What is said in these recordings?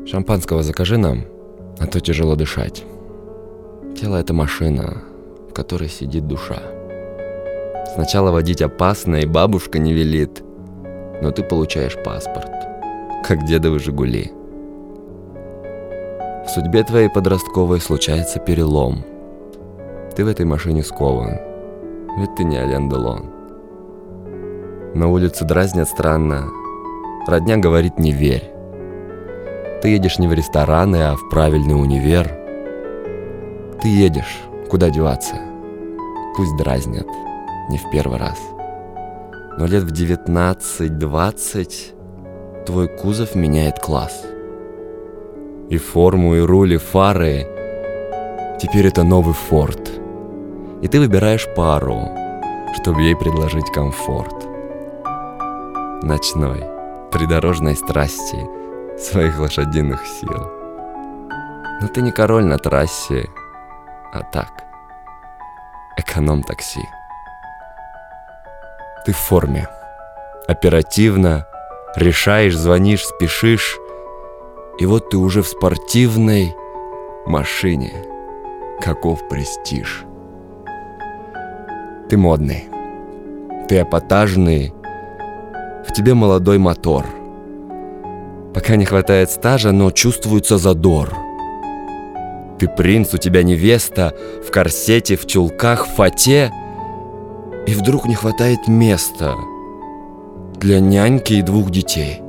Шампанского закажи нам, а то тяжело дышать. Тело — это машина, в которой сидит душа. Сначала водить опасно, и бабушка не велит, но ты получаешь паспорт, как дедовы «Жигули». В судьбе твоей подростковой случается перелом. Ты в этой машине скован, ведь ты не Ален Делон. На улице дразнят странно, родня говорит: не верь. Ты едешь не в рестораны, а в правильный универ. Ты едешь, куда деваться? Пусть дразнят, не в первый раз. Но лет в 19-20 твой кузов меняет класс. И форму, и руль, и фары. Теперь это новый Форд. И ты выбираешь пару, чтобы ей предложить комфорт. Ночной, придорожной страсти своих лошадиных сил. Но ты не король на трассе, а так, эконом-такси. Ты в форме, оперативно решаешь, звонишь, спешишь, и вот ты уже в спортивной машине. Каков престиж. Ты модный, ты эпатажный, в тебе молодой мотор. Пока не хватает стажа, но чувствуется задор. Ты принц, у тебя невеста, в корсете, в чулках, в фате. И вдруг не хватает места для няньки и 2 детей.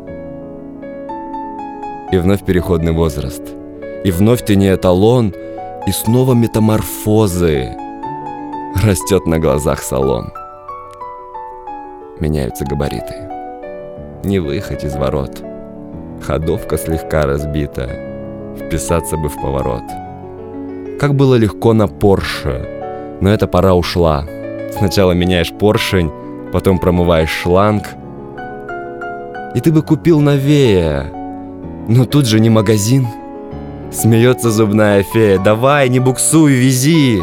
И вновь переходный возраст. И вновь ты не эталон. И снова метаморфозы. Растет на глазах салон. Меняются габариты. Не выехать из ворот. Ходовка слегка разбита. Вписаться бы в поворот. Как было легко на Порше. Но эта пора ушла. Сначала меняешь поршень, потом промываешь шланг. И ты бы купил новее. Но тут же не магазин. Смеется зубная фея: давай, не буксуй, вези.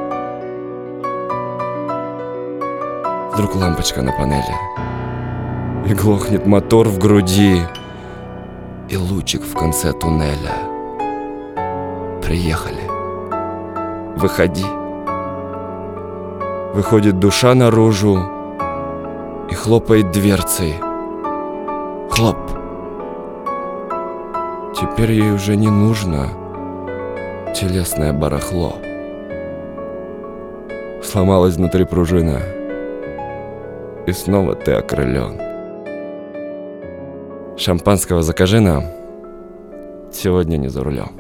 Вдруг лампочка на панели. И глохнет мотор в груди. И лучик в конце туннеля. Приехали. Выходи. Выходит душа наружу и хлопает дверцей. Хлоп. Теперь ей уже не нужно телесное барахло. Сломалась внутри пружина, и снова ты окрылен. Шампанского закажи нам, сегодня не за рулем.